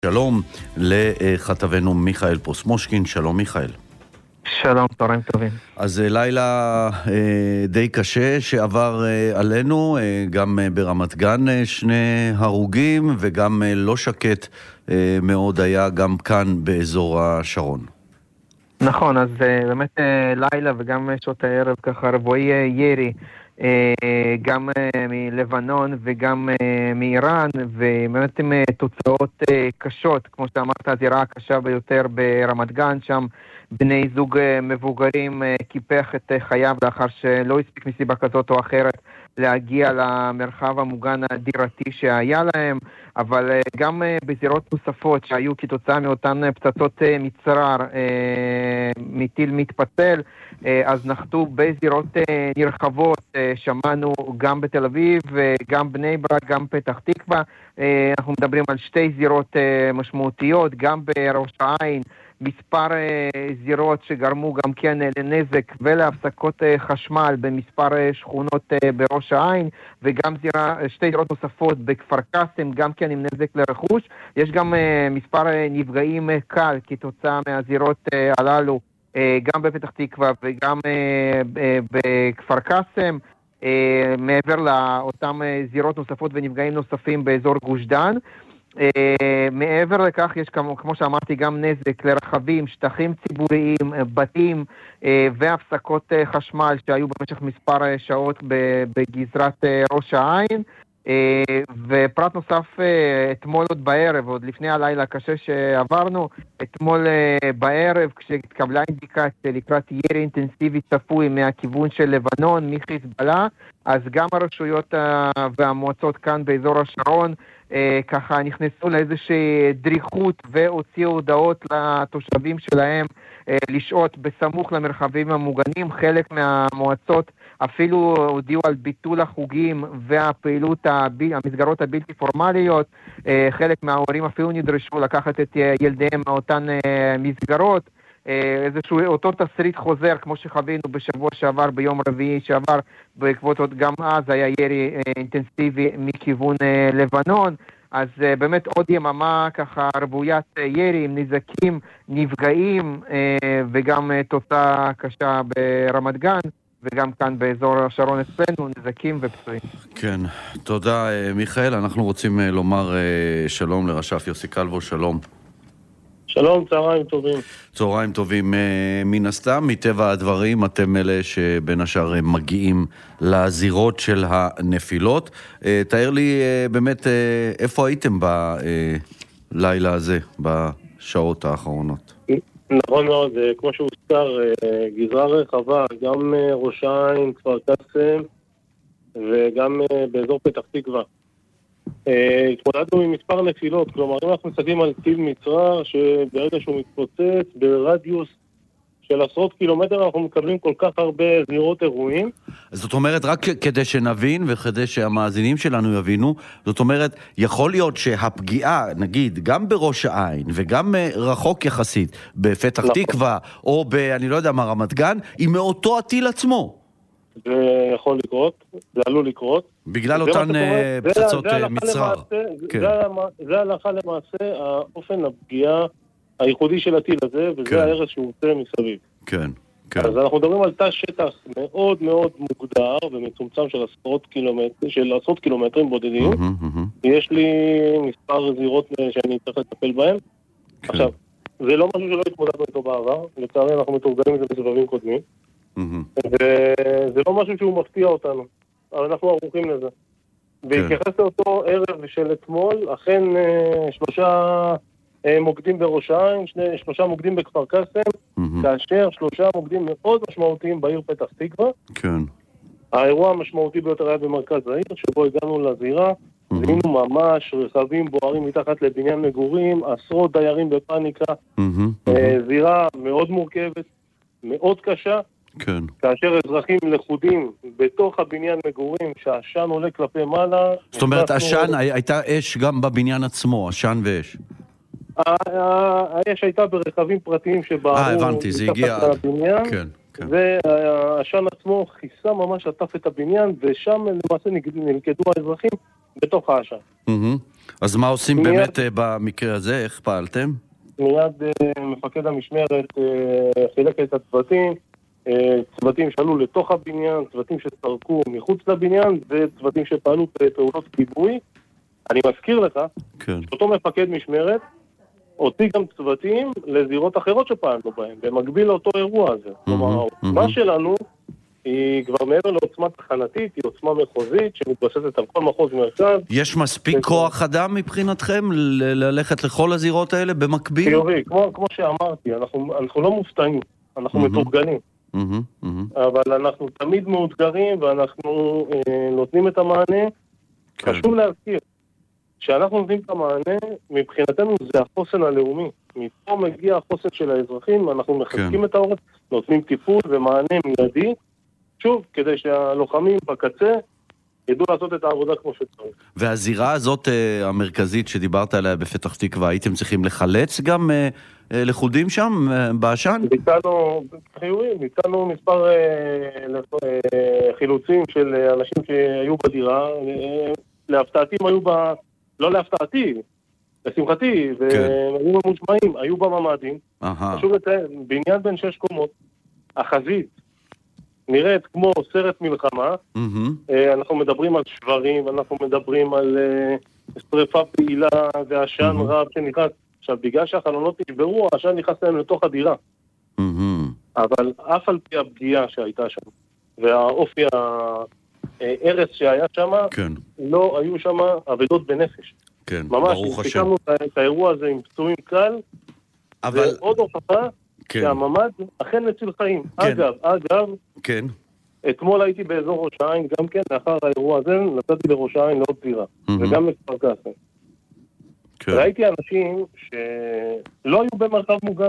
שלום לכתבנו מיכאל פוסמושקין. שלום מיכאל. שלום, צהריים טובים. אז לילה די קשה שעבר עלינו, גם ברמת גן 2 הרוגים וגם לא שקט מאוד היה גם כאן באזור השרון. נכון, אז באמת לילה וגם שעות הערב ככה רבועי ירי, גם מלבנון וגם מאיראן, ובאמת עם תוצאות קשות, כמו שאמרת, הזירה הקשה ביותר ברמת גן, שם בני זוג מבוגרים קיפח את חייו לאחר שלא הספיק מסיבה כזאת או אחרת להגיע למרחב המוגן הדירתי שהיה להם, אבל גם בזירות נוספות שהיו כתוצאה מאותן פצצות מצרר מטיל מתפצל, אז נחתו בזירות נרחבות, שמענו גם בתל אביב, גם בני ברק, גם פתח תקווה. אנחנו מדברים על 2 זירות משמעותיות, גם בראש העין, מספר זירות שגרמו גם כן לנזק ולהפסקות חשמל במספר שכונות בראש העין, וגם 2 זירות נוספות בכפר קאסם, גם כן עם נזק לרכוש. יש גם מספר נפגעים קל כתוצאה מהזירות הללו, גם בפתח תקווה וגם בכפר קאסם, מעבר לאותם זירות נוספות ונפגעים נוספים באזור גוש דן. מעבר לכך יש כמו שאמרתי גם נזק לרכבים, שטחים ציבוריים, בתים והפסקות חשמל שהיו במשך מספר שעות בגזרת ראש העין. ופרט נוסף, אתמול עוד בערב, עוד לפני הלילה הקשה שעברנו, אתמול בערב כשהתקבלה אינדיקציה לקראת ירי אינטנסיבי צפוי מהכיוון של לבנון, מחיזבאללה, אז גם הרשויות והמועצות כאן באזור השרון ככה נכנסו לאיזושהי דריכות והוציאו הודעות לתושבים שלהם לשהות בסמוך למרחבים המוגנים. חלק מהמועצות אפילו הודיעו על ביטול החוגים והפעילות המסגרות הבלתי פורמליות. חלק מההורים אפילו נדרשו לקחת את ילדיהם מאותן מסגרות. איזשהו אותו תסריט חוזר כמו שחווינו בשבוע שעבר, ביום רביעי שעבר, בעקבות גם אז היה ירי אינטנסיבי מכיוון לבנון. אז באמת עוד יממה ככה רבוית ירי עם נזקים, נפגעים וגם תוצאה קשה ברמת גן וגם כאן באזור השרון אצלנו, נזקים ופצועים. כן, תודה מיכאל. אנחנו רוצים לומר שלום לרש"פ יוסי קלבו. שלום. שלום, צהריים טובים. צהריים טובים. מן הסתם, מטבע הדברים, אתם אלה שבין השאר מגיעים לזירות של הנפילות. תאר לי באמת איפה הייתם בלילה הזה, בשעות האחרונות. נכון מאוד, כמו שהוזכר, גזרה רחבה, גם ראש העין, כפר קאסם וגם באזור פתח תקווה. התמודדנו עם מספר נפילות, כלומר אם אנחנו מסתכלים על טיל מצרר שברגע שהוא מתפוצץ ברדיוס של עשרות קילומטר אנחנו מקבלים כל כך הרבה זירות אירועים. זאת אומרת, רק כדי שנבין וכדי שהמאזינים שלנו יבינו, זאת אומרת, יכול להיות שהפגיעה, נגיד, גם בראש העין וגם רחוק יחסית בפתח תקווה או אני לא יודע מה, רמת גן, היא מאותו הטיל עצמו. זה יכול לקרות, זה עלול לקרות. בגלל אותן פצצות מצרר. זה הלכה למעשה האופן הפגיעה הייחודי של הטיל הזה, וזה ההרס שהוא עושה מסביב. כן, כן. אז אנחנו מדברים על תא שטח מאוד מאוד מוגדר ומצומצם של עשרות קילומטרים בודדים. יש לי מספר זירות שאני צריך לטפל בהן. עכשיו, זה לא משהו שלא התמודדנו איתו בעבר, לצערי אנחנו מתורגלים את זה בסבבים קודמים. וזה לא משהו שהוא מפתיע אותנו, אבל אנחנו ערוכים לזה. והתייחס לאותו ערב של אתמול, אכן 3 מוקדים בראש העין, 3 מוקדים בכפר קאסם, כאשר 3 מוקדים מאוד משמעותיים בעיר פתח תקווה. כן. האירוע המשמעותי ביותר היה במרכז העיר, שבו הגענו לזירה, זיהינו ממש רכבים בוערים מתחת לבניין מגורים, עשרות דיירים בפאניקה, זירה מאוד מורכבת, מאוד קשה. כן. כאשר אזרחים לכודים בתוך הבניין מגורים, שהעשן עולה כלפי מעלה. זאת אומרת, עשן, הייתה אש גם בבניין עצמו, עשן ואש. האש הייתה ברכבים פרטיים שבערו. הבנתי, זה הגיע עד. כן, כן. והעשן עצמו חיסה ממש עטף את הבניין, ושם למעשה נלכדו האזרחים בתוך העשן. אז מה עושים באמת במקרה הזה? איך פעלתם? מיד מפקד המשמרת חילק את הצוותים, צוותים שעלו לתוך הבניין, צוותים שסרקו מחוץ לבניין, וצוותים שפעלו בפעולות כיבוי. אני מזכיר לך, אותו מפקד משמרת הוציא גם צוותים לזירות אחרות שפעלנו בהן, במקביל לאותו אירוע הזה. כלומר, העוצמה שלנו היא כבר מעבר לעוצמה תחנתית, היא עוצמה מחוזית שמתבססת על כל מחוז מרכז. יש מספיק כוח אדם מבחינתכם ללכת לכל הזירות האלה במקביל? חיובי, כמו שאמרתי, אנחנו לא מופתעים, אנחנו מתורגלים. אבל אנחנו תמיד מאותגרים ואנחנו נותנים את המענה. חשוב להזכיר שאנחנו נותנים את המענה, מבחינתנו זה החוסן הלאומי. מפה מגיע החוסן של האזרחים, אנחנו מחזקים את העורף, נותנים טיפול ומענה מיידי, שוב, כדי שהלוחמים בקצה ידעו לעשות את העבודה כמו שצריך. והזירה הזאת המרכזית שדיברת עליה בפתח תקווה, הייתם צריכים לחלץ גם לחודים שם בעשן? ביצענו מספר חילוצים של אנשים שהיו בדירה, להפתעתי הם היו לא להפתעתי, לשמחתי, והם היו ממושמעים, היו בממדים. חשוב לציין, בעניין בין 6 קומות, החזית נראית כמו סרט מלחמה, אנחנו מדברים על שברים, אנחנו מדברים על שריפה פעילה ועשן רב שנכנס, עכשיו בגלל שהחלונות נשברו, העשן נכנס להם לתוך הדירה. אבל אף על פי הפגיעה שהייתה שם, והאופי הארץ שהיה שם, לא היו שם אבדות בנפש. כן, ממש, ברוך השם. סיכמנו את האירוע הזה עם פצועים קל, ועוד הוכחה שהממד אכן מציל חיים. אגב, אתמול הייתי באזור ראש העין, גם כן, לאחר האירוע הזה, נתתי לראש העין לעוד זירה, וגם לכפר קאסם. ראיתי אנשים שלא היו במרחב מוגן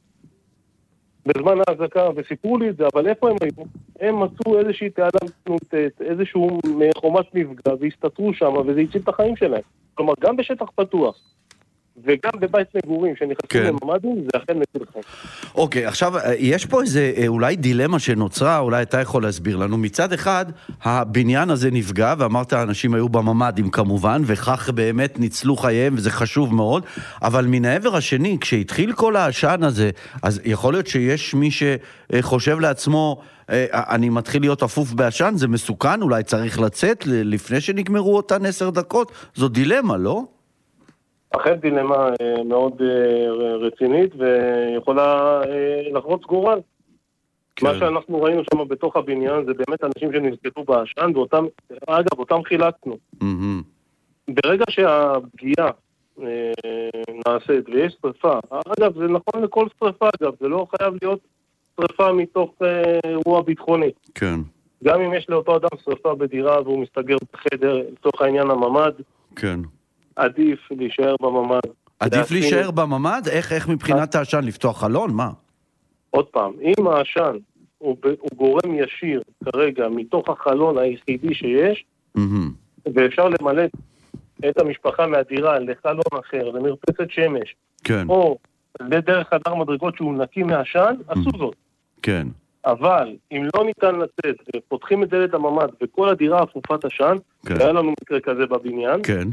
בזמן ההחזקה, וסיפרו לי את זה, אבל איפה הם היו? הם מצאו איזושהי תעלה נוטט, איזשהו חומת מפגע, והסתתרו שם, וזה הציל את החיים שלהם. כלומר, גם בשטח פתוח, וגם בבית מגורים שנכנסים לממדים, זה אכן מציל חיים. אוקיי, עכשיו, יש פה איזה אולי דילמה שנוצרה, אולי אתה יכול להסביר לנו. מצד אחד, הבניין הזה נפגע, ואמרת, האנשים היו בממדים כמובן, וכך באמת ניצלו חייהם, וזה חשוב מאוד, אבל מן העבר השני, כשהתחיל כל העשן הזה, אז יכול להיות שיש מי שחושב לעצמו, אני מתחיל להיות אפוף בעשן, זה מסוכן, אולי צריך לצאת לפני שנגמרו אותן 10 דקות, זו דילמה, לא? אכן דילמה מאוד רצינית ויכולה לחרוץ גורל. מה שאנחנו ראינו שם בתוך הבניין זה באמת אנשים שנזקקו בעשן, אותם חילקנו. ברגע שהפגיעה נעשית ויש שריפה, אגב זה נכון לכל שריפה, אגב זה לא חייב להיות שריפה מתוך אירוע ביטחוני. כן. גם אם יש לאותו אדם שריפה בדירה והוא מסתגר בחדר לצורך העניין הממד, כן. עדיף להישאר בממד. עדיף להישאר בממד? איך מבחינת העשן? לפתוח חלון? מה? עוד פעם, אם העשן הוא גורם ישיר כרגע מתוך החלון היחידי שיש, ואפשר למלא את המשפחה מהדירה לחלון אחר, למרפסת שמש, או לדרך חדר מדרגות שהוא נקי מהעשן, עשו זאת. כן. אבל אם לא ניתן לצאת ופותחים את דלת הממד וכל הדירה אפופת עשן, היה לנו מקרה כזה בבניין, כן.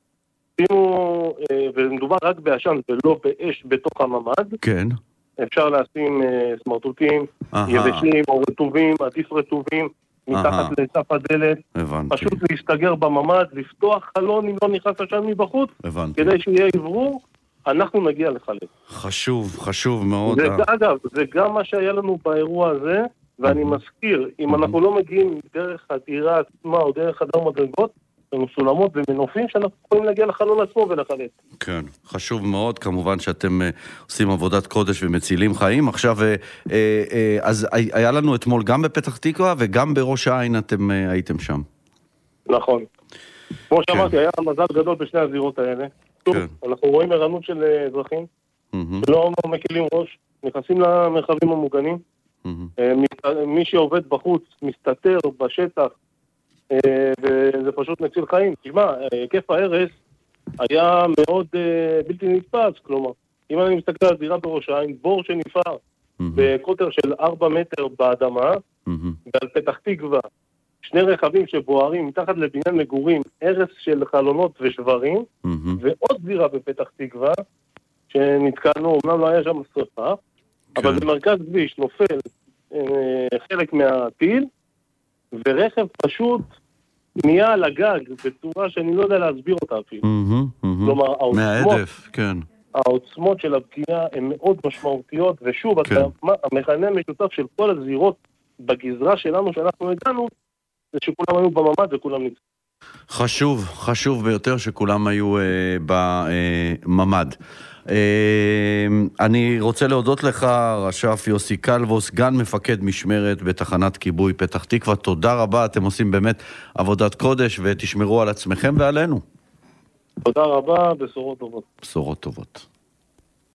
ומדובר רק בעשן ולא באש בתוך הממד, כן. אפשר לשים סמרטוטים, יבשים או רטובים, עדיף רטובים, מתחת לסף הדלת, פשוט להסתגר בממד, לפתוח חלון אם לא נכנס עשן מבחוץ, כדי שיהיה עברור, אנחנו נגיע לחלק. חשוב מאוד. אגב, זה גם מה שהיה לנו באירוע הזה, ואני מזכיר, אם אנחנו לא מגיעים דרך הדירה עצמה או דרך חדר מדרגות, מסולמות ומנופים שאנחנו יכולים להגיע לחלון עצמו ולחלט. כן, חשוב מאוד, כמובן שאתם עושים עבודת קודש ומצילים חיים. עכשיו, אז היה לנו אתמול גם בפתח תקווה וגם בראש העין אתם הייתם שם. נכון. כמו שאמרתי, היה מזל גדול בשני הזירות האלה. אנחנו רואים ערנות של אזרחים, שלא מקילים ראש, נכנסים למרחבים המוגנים, מי שעובד בחוץ מסתתר בשטח, וזה פשוט מציל חיים. תשמע, היקף ההרס היה מאוד בלתי נתפס, כלומר, אם אני מסתכל על דירה בראש העין, בור שנפער בקוטר של 4 מטר באדמה, ועל פתח תקווה שני רכבים שבוערים מתחת לבניין מגורים, הרס של חלונות ושברים, ועוד זירה בפתח תקווה, שנתקענו, אמנם לא היה שם שרפה, אבל במרכז כביש נופל חלק מהטיל, ורכב פשוט נהיה על הגג בצורה שאני לא יודע להסביר אותה אפילו. כלומר, העוצמות של הפגיעה הן מאוד משמעותיות, ושוב, המכנה המשותף של כל הזירות בגזרה שלנו שאנחנו הגענו, זה שכולם היו בממד וכולם ניצחו. חשוב ביותר שכולם היו בממד. אני רוצה להודות לך, רש"פ יוסי קלבו, סגן מפקד משמרת בתחנת כיבוי פתח תקווה. תודה רבה, אתם עושים באמת עבודת קודש, ותשמרו על עצמכם ועלינו. תודה רבה, בשורות טובות. בשורות טובות.